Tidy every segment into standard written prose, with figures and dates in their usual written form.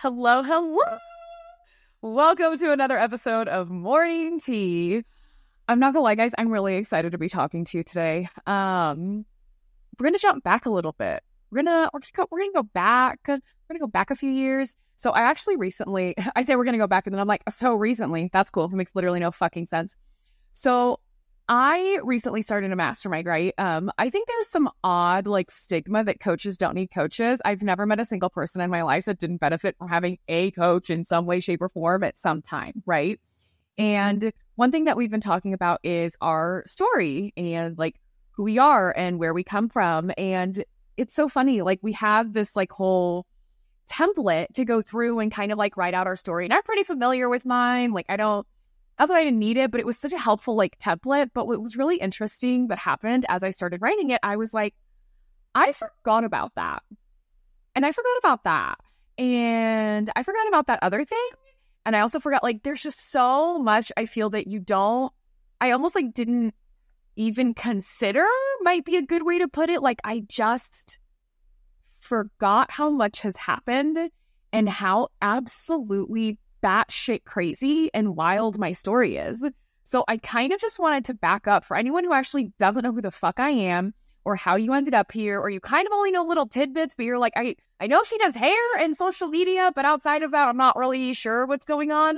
Hello, hello. Welcome to another episode of Morning Tea. I'm not gonna lie, guys, I'm really excited to be talking to you today. We're gonna jump back a little bit. We're gonna go back. We're gonna go back a few years. So I actually recently, I say we're gonna go back, and then I'm like, so recently. That's cool. It makes literally no fucking sense. So I recently started a mastermind, right? I think there's some odd stigma that coaches don't need coaches. I've never met a single person in my life that didn't benefit from having a coach in some way, shape, or form at some time, right? And one thing that we've been talking about is our story and who we are and where we come from. And it's so funny. We have this whole template to go through and kind of write out our story. And I'm pretty familiar with mine. Not that I didn't need it, but it was such a helpful template. But what was really interesting that happened as I started writing it, I was like, I forgot about that. And I forgot about that. And I forgot about that other thing. And I also forgot, there's just so much I feel that I almost didn't even consider might be a good way to put it. I just forgot how much has happened and how absolutely batshit crazy and wild my story is. So I kind of just wanted to back up for anyone who actually doesn't know who the fuck I am or how you ended up here, or you kind of only know little tidbits, but you're like, I know she does hair and social media, but outside of that, I'm not really sure what's going on.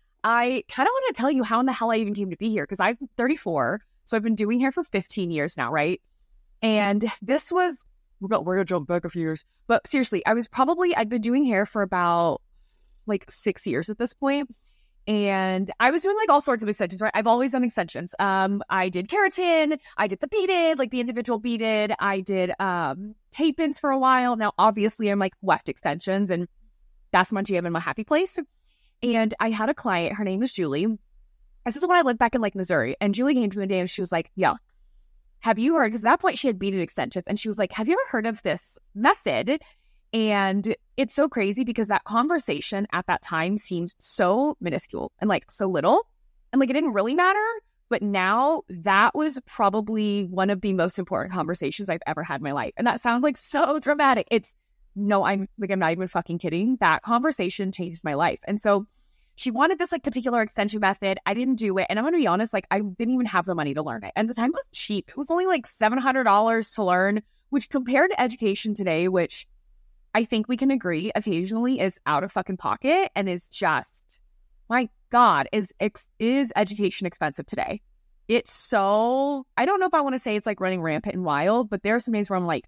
I kind of want to tell you how in the hell I even came to be here, because I'm 34, so I've been doing hair for 15 years now, right? And this was, we're going to jump back a few years, but seriously, I'd been doing hair for about 6 years at this point. And I was doing all sorts of extensions, right? I've always done extensions. I did keratin, I did the beaded, the individual beaded, I did tape-ins for a while. Now, obviously, I'm weft extensions, and that's my jam and my happy place. And I had a client, her name is Julie. This is when I lived back in Missouri. And Julie came to me one day and she was like, yo, have you heard, because at that point she had beaded extensions, and she was like, have you ever heard of this method? And it's so crazy because that conversation at that time seemed so minuscule and so little, and it didn't really matter. But now that was probably one of the most important conversations I've ever had in my life. And that sounds so dramatic. I'm not even fucking kidding. That conversation changed my life. And so she wanted this particular extension method. I didn't do it. And I'm going to be honest, I didn't even have the money to learn it. And the time was cheap. It was only $700 to learn, which compared to education today, which I think we can agree occasionally is out of fucking pocket and is just, my God, is education expensive today? It's so, I don't know if I want to say it's running rampant and wild, but there are some days where I'm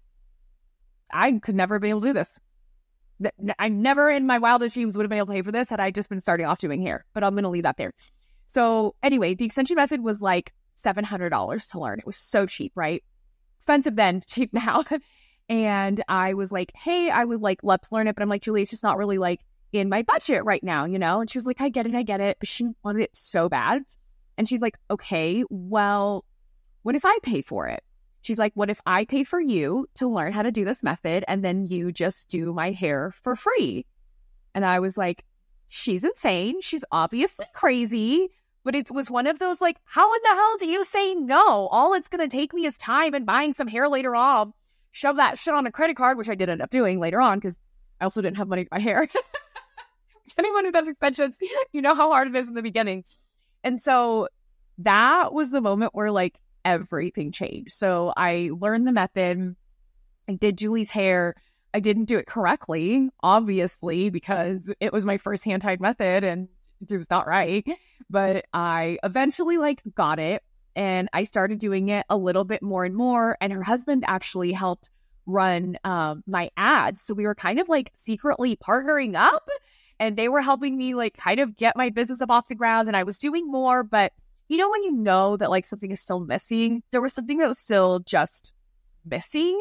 I could never have been able to do this. I never in my wildest dreams would have been able to pay for this had I just been starting off doing hair, but I'm going to leave that there. So anyway, the extension method was $700 to learn. It was so cheap, right? Expensive then, cheap now. And I was like, hey, I would love to learn it. But I'm like, Julie, it's just not really in my budget right now, And she was like, I get it. But she wanted it so bad. And she's like, okay, well, what if I pay for it? She's like, what if I pay for you to learn how to do this method and then you just do my hair for free? And I was like, she's insane. She's obviously crazy. But it was one of those how in the hell do you say no? All it's going to take me is time and buying some hair later on. Shove that shit on a credit card, which I did end up doing later on because I also didn't have money to buy hair. Anyone who does extensions, you know how hard it is in the beginning. And so that was the moment where everything changed. So I learned the method. I did Julie's hair. I didn't do it correctly, obviously, because it was my first hand-tied method and it was not right. But I eventually got it. And I started doing it a little bit more and more. And her husband actually helped run my ads. So we were kind of secretly partnering up. And they were helping me kind of get my business up off the ground. And I was doing more. But when you know that something is still missing, there was something that was still just missing.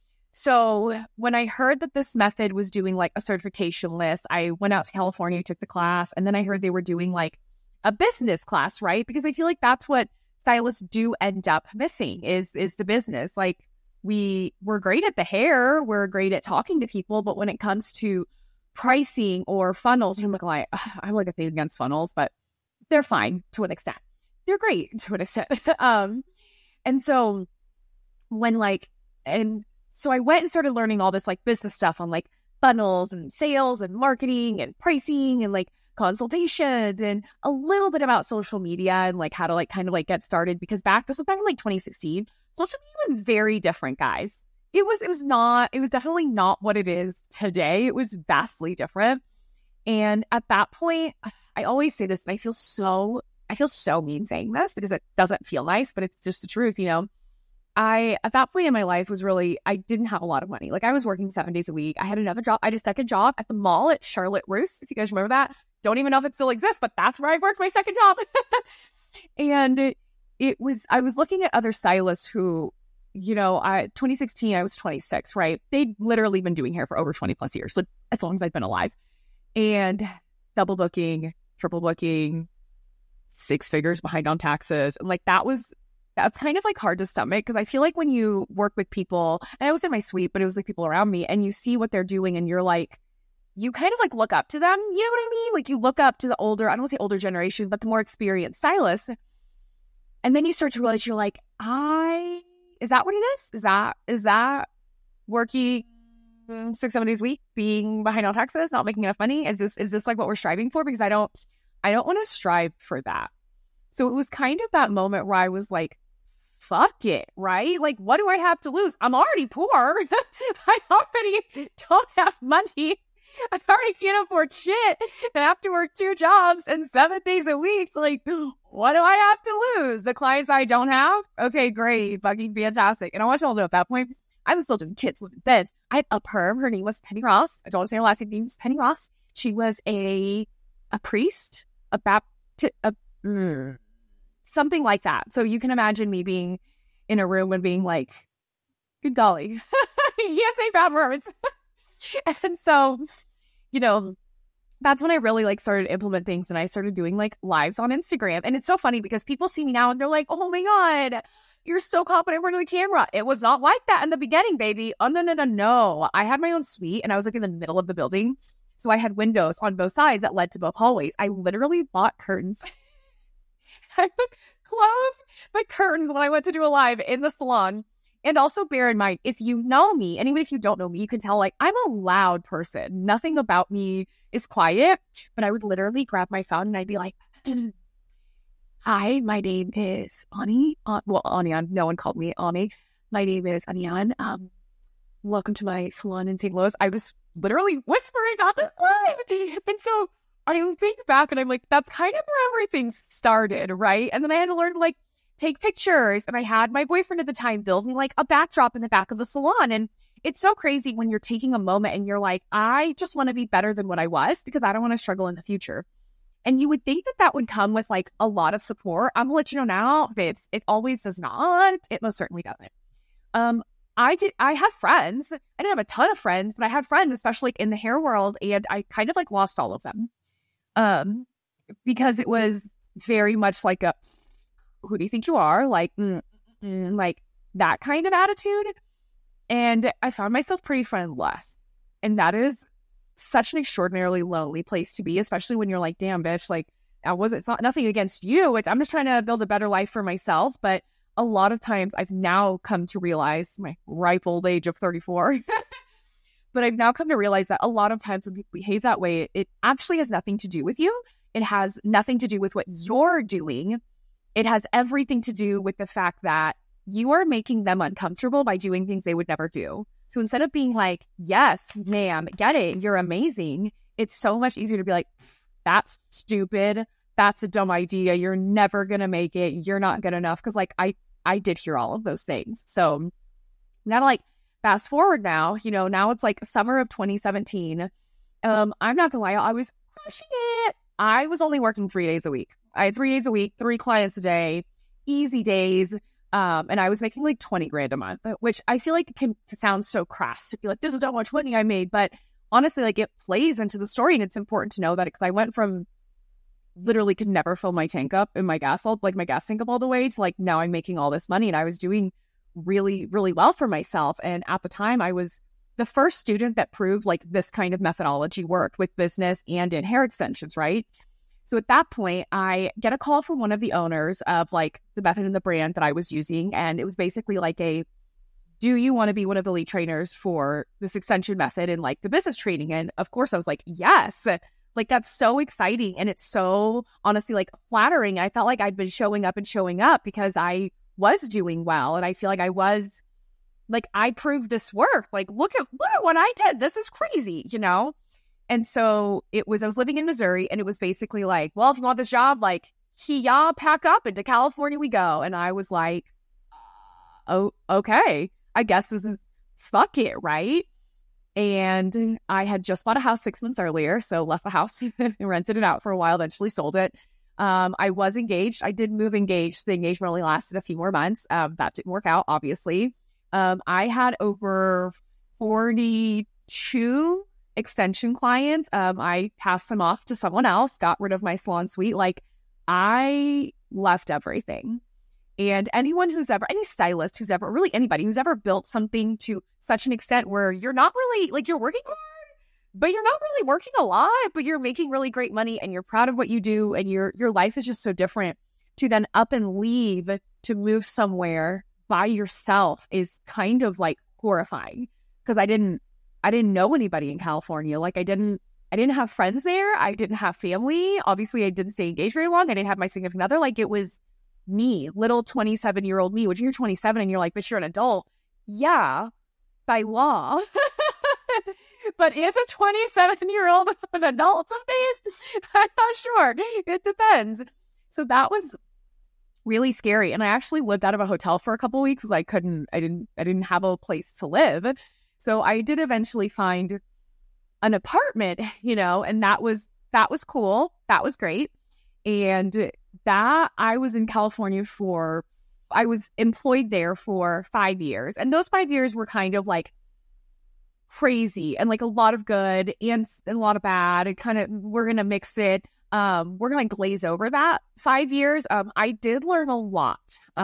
So when I heard that this method was doing a certification list, I went out to California, took the class. And then I heard they were doing a business class, right? Because I feel that's what stylists do end up missing is the business. We're great at the hair, we're great at talking to people, but when it comes to pricing or funnels, I'm a thing against funnels, but they're fine to an extent. They're great to an extent. And so when So I went and started learning all this business stuff on funnels and sales and marketing and pricing and like consultations and a little bit about social media and like how to like kind of like get started, because this was back in like 2016. Social media was very different, guys. It was definitely not what it is today. It was vastly different. And at that point, I always say this, and I feel so mean saying this because it doesn't feel nice, but it's just the truth, you know. At that point in my life I didn't have a lot of money. Like I was working 7 days a week. I had another job. I had a second job at the mall at Charlotte Russe. If you guys remember that, don't even know if it still exists, but that's where I worked my second job. And I was looking at other stylists who, you know, 2016, I was 26, right? They'd literally been doing hair for over 20 plus years. So as long as I've been alive, and double booking, triple booking, 6 figures behind on taxes. And like, that's kind of like hard to stomach, because I feel like when you work with people, and I was in my suite, but it was like people around me, and you see what they're doing and you're like, you kind of like look up to them. You know what I mean? Like you look up to the older, I don't want to say older generation, but the more experienced stylists. And then you start to realize you're like, is that what it is? Is that working 6-7 days a week, being behind on taxes, not making enough money? Is this like what we're striving for? Because I don't want to strive for that. So it was kind of that moment where I was like, fuck it, right? Like, what do I have to lose? I'm already poor. I already don't have money. I already can't afford shit. And I have to work 2 jobs and 7 days a week. So like, what do I have to lose? The clients I don't have? Okay, great. Fucking fantastic. And I want you all to know at that point, I was still doing kids with beds. I had a perm. Her name was Penny Ross. I don't want to say her last name. Penny Ross. She was a priest, something like that. So you can imagine me being in a room and being like, good golly, you can't say bad words. And so, you know, that's when I really like started to implement things, and I started doing like lives on Instagram. And it's so funny because people see me now and they're like, oh my God, you're so confident in front of the camera. It was not like that in the beginning, baby. Oh, no. I had my own suite, and I was like in the middle of the building. So I had windows on both sides that led to both hallways. I literally bought curtains. I would close the curtains when I went to do a live in the salon. And also bear in mind, if you know me, and even if you don't know me, you can tell like I'm a loud person. Nothing about me is quiet, but I would literally grab my phone and I'd be like, hi, my name is Ani. Anian. No one called me Ani. My name is Anian. Welcome to my salon in St. Louis. I was literally whispering on this live. And so I think back and I'm like, that's kind of where everything started, right? And then I had to learn to like take pictures. And I had my boyfriend at the time build me like a backdrop in the back of the salon. And it's so crazy when you're taking a moment and you're like, I just want to be better than what I was because I don't want to struggle in the future. And you would think that that would come with like a lot of support. I'm gonna let you know now, babes, it always does not. It most certainly doesn't. I have friends. I didn't have a ton of friends, but I had friends, especially like in the hair world, and I kind of like lost all of them. Because it was very much like a, who do you think you are? Like, like that kind of attitude. And I found myself pretty friendless. And that is such an extraordinarily lonely place to be, especially when you're like, damn, bitch, like, it's not nothing against you. I'm just trying to build a better life for myself. But a lot of times I've now come to realize, my ripe old age of 34, but I've now come to realize that a lot of times when people behave that way, it actually has nothing to do with you. It has nothing to do with what you're doing. It has everything to do with the fact that you are making them uncomfortable by doing things they would never do. So instead of being like, yes, ma'am, get it, you're amazing, it's so much easier to be like, that's stupid. That's a dumb idea. You're never going to make it. You're not good enough. Because like I did hear all of those things. So now to like fast forward now, now it's like summer of 2017. I'm not gonna lie, I was crushing it. I was only working 3 days a week. I had 3 days a week, 3 clients a day, easy days. And I was making like 20 grand a month, which I feel like it can sound so crass to be like, this is how much money I made. But honestly, like it plays into the story, and it's important to know that because I went from literally could never fill my tank up in my gas tank up all the way to like now I'm making all this money, and I was doing really, really well for myself. And at the time I was the first student that proved like this kind of methodology worked with business and in hair extensions, right? So at that point, I get a call from one of the owners of like the method and the brand that I was using. And it was basically like a do you want to be one of the lead trainers for this extension method and like the business training? And of course I was like, yes. Like, that's so exciting. And it's so honestly like flattering. I felt like I'd been showing up because I was doing well. And I feel like I was like, I proved this work. Like, look at what I did. This is crazy, you know? And so I was living in Missouri, and it was basically like, well, if you want this job, like, pack up, and to California we go. And I was like, oh, okay, I guess this is fuck it, right? And I had just bought a house 6 months earlier, so left the house and rented it out for a while, eventually sold it. I was engaged. I did move engaged. The engagement only lasted a few more months. That didn't work out, obviously. I had over 42 extension clients. I passed them off to someone else, got rid of my salon suite. Like, I left everything. And any stylist who's ever, really anybody who's ever built something to such an extent where you're not really, like, you're working hard, but you're not really working a lot, but you're making really great money and you're proud of what you do and your life is just so different, to then up and leave to move somewhere by yourself is kind of like horrifying, because I didn't know anybody in California. Like, I didn't have friends there. I didn't have family. Obviously, I didn't stay engaged very long. I didn't have my significant other. Like, it was me, little 27-year-old me, which you're 27 and you're like, but you're an adult. Yeah, by law. But is a 27-year-old an adult some days? I'm not sure. It depends. So that was really scary. And I actually lived out of a hotel for a couple of weeks because I didn't have a place to live. So I did eventually find an apartment, you know, and that was cool. That was great. And that I was in California I was employed there for 5 years. And those 5 years were kind of like crazy and like a lot of good and a lot of bad. And kind of, we're going to mix it. We're going to glaze over that 5 years. I did learn a lot.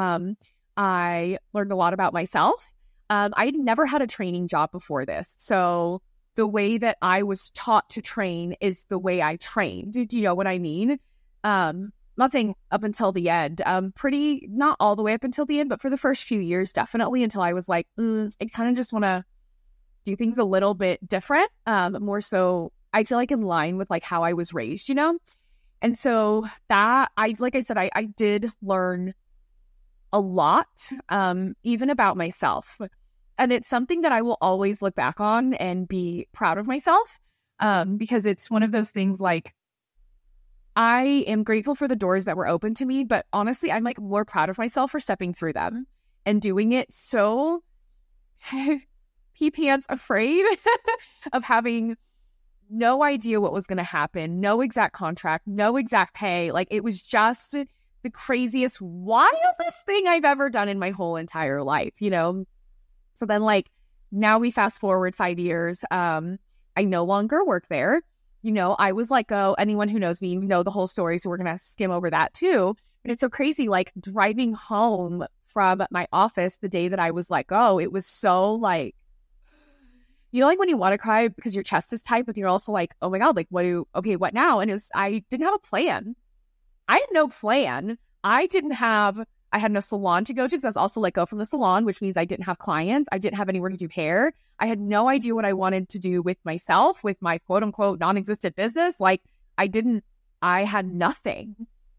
I learned a lot about myself. I'd never had a training job before this. So the way that I was taught to train is the way I trained. Do you know what I mean? I'm not saying up until the end, not all the way up until the end, but for the first few years, definitely, until I was like, I kind of just want to do things a little bit different. More so, I feel like in line with like how I was raised, you know? And so that like I said, I did learn a lot, even about myself. And it's something that I will always look back on and be proud of myself, because it's one of those things like, I am grateful for the doors that were open to me, but honestly, I'm like more proud of myself for stepping through them and doing it so pee-pants afraid of having no idea what was going to happen, no exact contract, no exact pay. Like, it was just the craziest, wildest thing I've ever done in my whole entire life, you know? So then, like, now we fast forward 5 years. I no longer work there. You know, I was let go. Anyone who knows me, you know the whole story, so we're going to skim over that too. And it's so crazy, like, driving home from my office the day that I was let go, it was so, like, you know, like when you want to cry because your chest is tight, but you're also like, oh my God, like, what now? And I didn't have a plan. I had no plan. I had no salon to go to because I was also let go from the salon, which means I didn't have clients. I didn't have anywhere to do hair. I had no idea what I wanted to do with myself, with my quote unquote non-existent business. Like, I had nothing.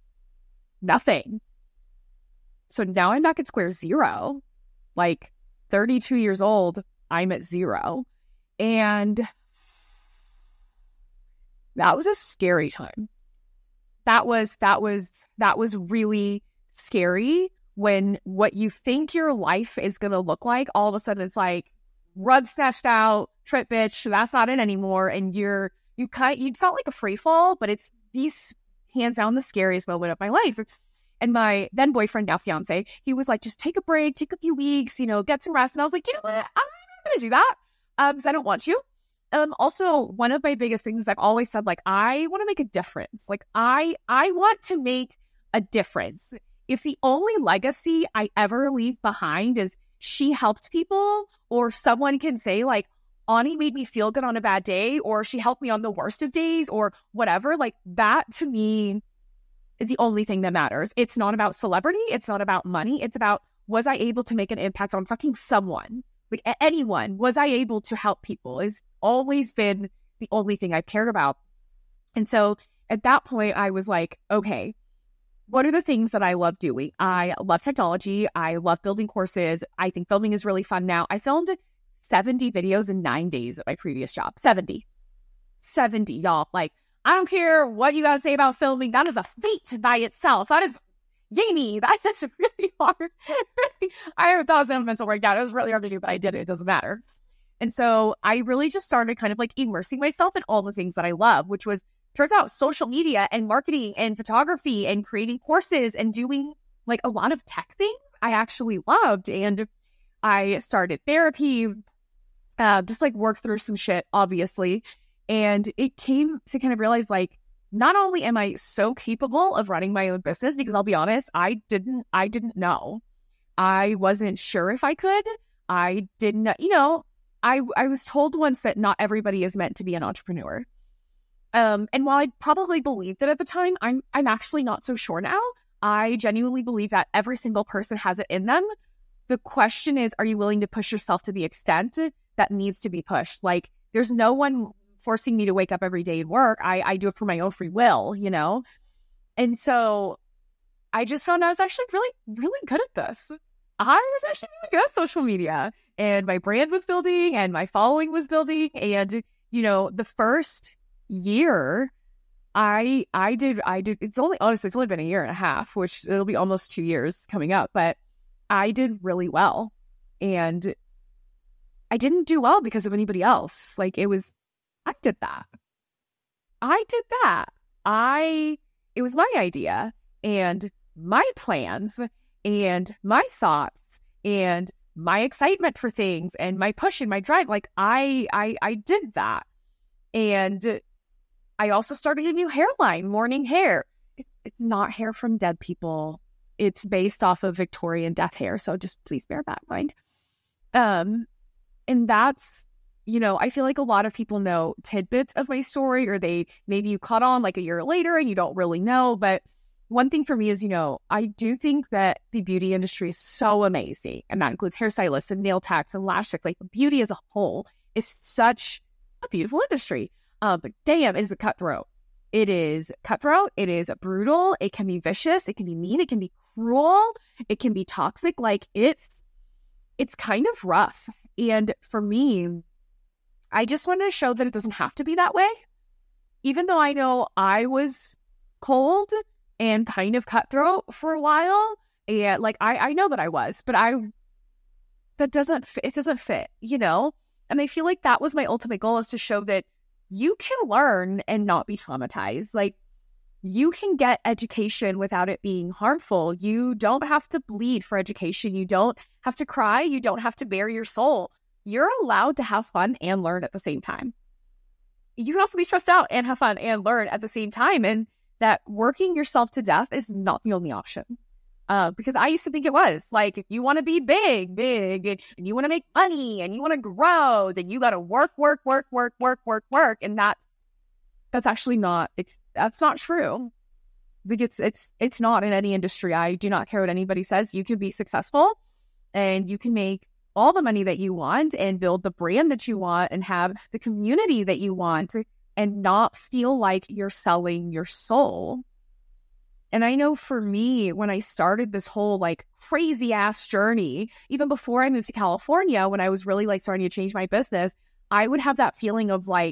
So now I'm back at square zero, like 32 years old, I'm at zero. And that was a scary time. That was really scary, when what you think your life is going to look like, all of a sudden it's like rug snatched out, trip bitch, that's not it anymore. And you felt like a free fall, but it's these hands down the scariest moment of my life. And my then boyfriend, now fiance, he was like, just take a break, take a few weeks, you know, get some rest. And I was like, you know what? I'm not going to do that because I don't want you. Also, one of my biggest things is I've always said, like, I want to make a difference. Like, I want to make a difference. If the only legacy I ever leave behind is she helped people, or someone can say, like, Ani made me feel good on a bad day, or she helped me on the worst of days, or whatever, like, that to me is the only thing that matters. It's not about celebrity. It's not about money. It's about was I able to make an impact on fucking someone? Like anyone? Was I able to help people? Has always been the only thing I've cared about. And so at that point, I was like, okay, what are the things that I love doing? I love technology. I love building courses. I think filming is really fun now. I filmed 70 videos in 9 days at my previous job. 70, y'all. Like, I don't care what you guys say about filming. That is a feat by itself. That is, yay me. That is really hard. I thought it was a mental breakdown. It was really hard to do, but I did it. It doesn't matter. And so I really just started kind of like immersing myself in all the things that I love, which was, turns out, social media and marketing and photography and creating courses and doing like a lot of tech things I actually loved. And I started therapy, just like work through some shit, obviously. And it came to kind of realize, like, not only am I so capable of running my own business, because I'll be honest, I didn't know. I wasn't sure if I could. I didn't, I was told once that not everybody is meant to be an entrepreneur. And while I probably believed it at the time, I'm actually not so sure now. I genuinely believe that every single person has it in them. The question is, are you willing to push yourself to the extent that needs to be pushed? Like, there's no one forcing me to wake up every day and work. I do it for my own free will, And so I just found I was actually really, really good at this. I was actually really good at social media, and my brand was building and my following was building. And, the first year I did, it's only been a year and a half, which it'll be almost 2 years coming up, but I did really well. And I didn't do well because of anybody else. Like, I did that. It was my idea and my plans and my thoughts and my excitement for things and my push and my drive. Like, I did that. And I also started a new hairline, Morning Hair. It's not hair from dead people. It's based off of Victorian death hair. So just please bear that in mind. And that's, I feel like a lot of people know tidbits of my story, or maybe you caught on like a year later and you don't really know. But one thing for me is, I do think that the beauty industry is so amazing. And that includes hairstylists and nail techs and lash techs. Like, beauty as a whole is such a beautiful industry. But damn, it is a cutthroat. It is cutthroat. It is brutal. It can be vicious. It can be mean. It can be cruel. It can be toxic. Like, it's kind of rough. And for me, I just wanted to show that it doesn't have to be that way. Even though I know I was cold and kind of cutthroat for a while, and like, I know that I was, but it doesn't fit, And I feel like that was my ultimate goal, is to show that you can learn and not be traumatized. Like, you can get education without it being harmful. You don't have to bleed for education. You don't have to cry. You don't have to bare your soul. You're allowed to have fun and learn at the same time. You can also be stressed out and have fun and learn at the same time. And that working yourself to death is not the only option. Because I used to think it was. Like, if you want to be big, and you want to make money, and you want to grow, then you got to work. And that's actually not, that's not true. Like, it's not in any industry. I do not care what anybody says. You can be successful and you can make all the money that you want and build the brand that you want and have the community that you want and not feel like you're selling your soul. And I know for me, when I started this whole like crazy ass journey, even before I moved to California, when I was really like starting to change my business, I would have that feeling of like,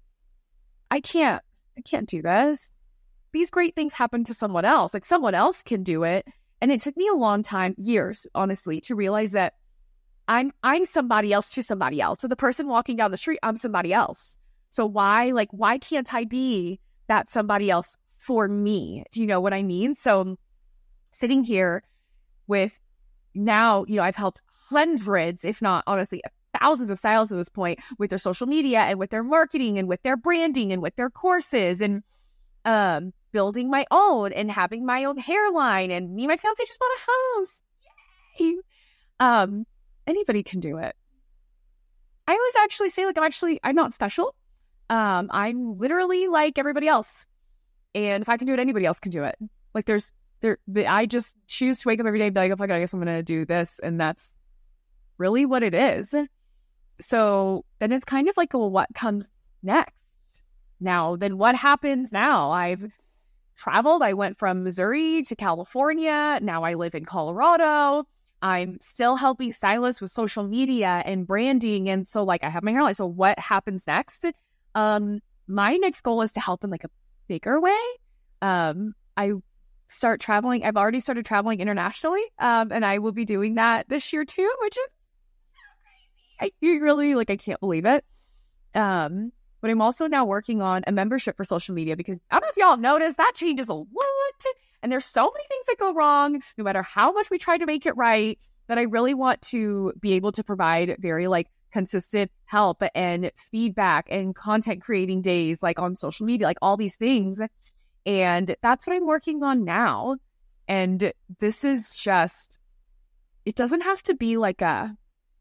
I can't do this. These great things happen to someone else. Like, someone else can do it. And it took me a long time, years, honestly, to realize that I'm somebody else to somebody else. So the person walking down the street, I'm somebody else. So why can't I be that somebody else for me? Do you know what I mean? So sitting here with now, I've helped hundreds, if not honestly thousands of stylists at this point, with their social media and with their marketing and with their branding and with their courses, and building my own and having my own hairline. And me and my fiance just bought a house. Yay! Anybody can do it. I always actually say, like, I'm not special. I'm literally like everybody else. And if I can do it, anybody else can do it. Like, there's I just choose to wake up every day and be like, oh, fuck it, I guess I'm going to do this. And that's really what it is. So then it's kind of like, well, what comes next? Now, then what happens now? I've traveled. I went from Missouri to California. Now I live in Colorado. I'm still helping stylists with social media and branding. And so like I have my hairline. So what happens next? My next goal is to help in like a bigger way. I start traveling. I've already started traveling internationally. And I will be doing that this year too, which is so crazy. I can't believe it. But I'm also now working on a membership for social media because I don't know if y'all have noticed that changes a lot. And there's so many things that go wrong, no matter how much we try to make it right, that I really want to be able to provide very like consistent help and feedback and content creating days like on social media, like all these things. And that's what I'm working on now. And this is just, it doesn't have to be like a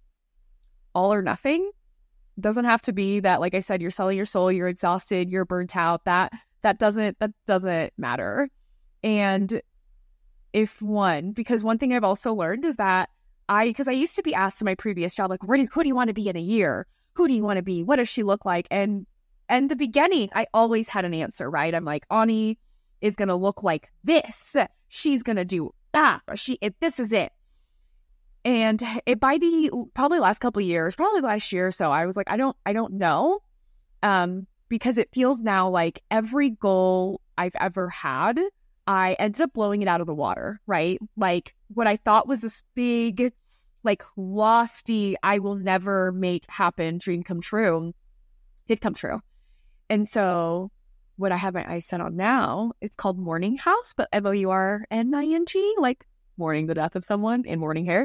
all or nothing. It doesn't have to be that, like I said, you're selling your soul, you're exhausted, you're burnt out. That doesn't matter. And because one thing I've also learned is that because I used to be asked in my previous job, like, who do you want to be in a year? Who do you want to be? What does she look like? And the beginning, I always had an answer, right? I'm like, Ani is going to look like this. She's going to do that. This is it. And by the probably last couple of years, probably last year or so, I was like, I don't know. Because it feels now like every goal I've ever had, I ended up blowing it out of the water, right? Like what I thought was this big, like lofty, I will never make happen dream come true, did come true. And so what I have my eyes set on now, it's called Mourning House, but MOURNING, like mourning the death of someone in mourning hair.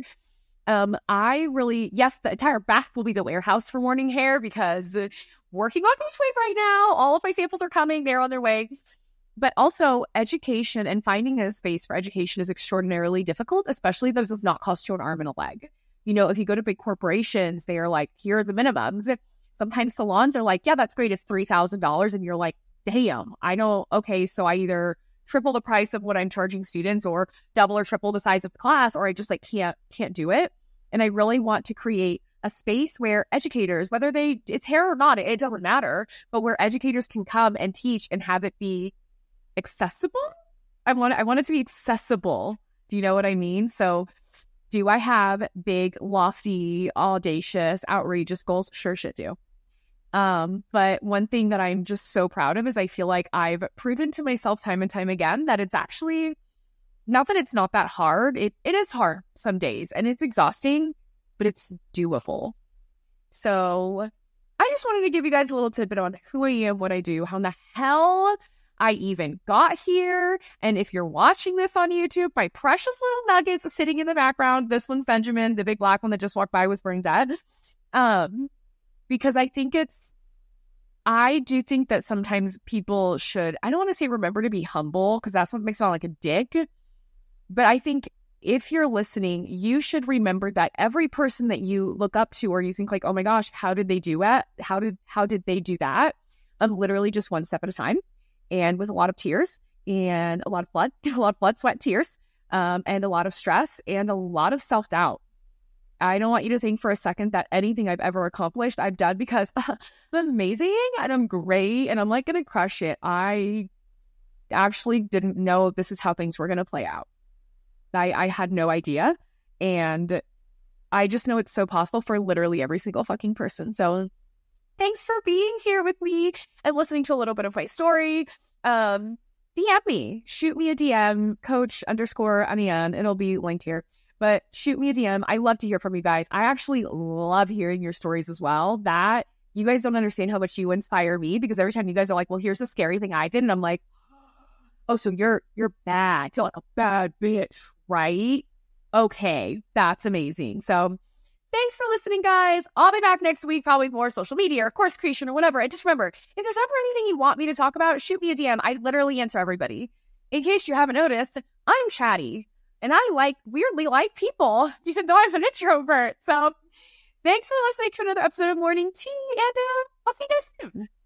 The entire back will be the warehouse for morning hair because working on Beach Wave right now, all of my samples are coming, they're on their way. But also education and finding a space for education is extraordinarily difficult, especially that it does not cost you an arm and a leg. You know, if you go to big corporations, they are like, here are the minimums. Sometimes salons are like, yeah, that's great. It's $3,000. And you're like, damn, I know. Okay, so I either triple the price of what I'm charging students or double or triple the size of the class, or I just like can't do it. And I really want to create a space where educators, whether it's hair or not, it doesn't matter, but where educators can come and teach and have it be accessible. I want it to be accessible. Do you know what I mean? So do I have big, lofty, audacious, outrageous goals? Sure shit do. But one thing that I'm just so proud of is I feel like I've proven to myself time and time again that it's actually not that it's not that hard. It is hard some days and it's exhausting, but it's doable. So I just wanted to give you guys a little tidbit on who I am, what I do, how in the hell I even got here. And if you're watching this on YouTube, my precious little nuggets sitting in the background. This one's Benjamin, the big black one that just walked by was brain dead. Because I do think that sometimes people should, I don't want to say remember to be humble because that's what makes it sound like a dick. But I think if you're listening, you should remember that every person that you look up to or you think like, oh my gosh, how did they do it? How did they do that? Literally just one step at a time and with a lot of tears and a lot of blood, sweat, tears, and a lot of stress and a lot of self-doubt. I don't want you to think for a second that anything I've ever accomplished, I've done because I'm amazing and I'm great and I'm like going to crush it. I actually didn't know this is how things were going to play out. I had no idea. And I just know it's so possible for literally every single fucking person. So thanks for being here with me and listening to a little bit of my story. DM me, shoot me a DM, coach_Anian. It'll be linked here. But shoot me a DM. I love to hear from you guys. I actually love hearing your stories as well. That you guys don't understand how much you inspire me because every time you guys are like, well, here's a scary thing I did. And I'm like, oh, so you're bad. I feel like a bad bitch, right? Okay, that's amazing. So thanks for listening, guys. I'll be back next week, probably with more social media or course creation or whatever. And just remember, if there's ever anything you want me to talk about, shoot me a DM. I literally answer everybody. In case you haven't noticed, I'm chatty. And I weirdly like people, even though I'm an introvert. So thanks for listening to another episode of Morning Tea, and I'll see you guys soon.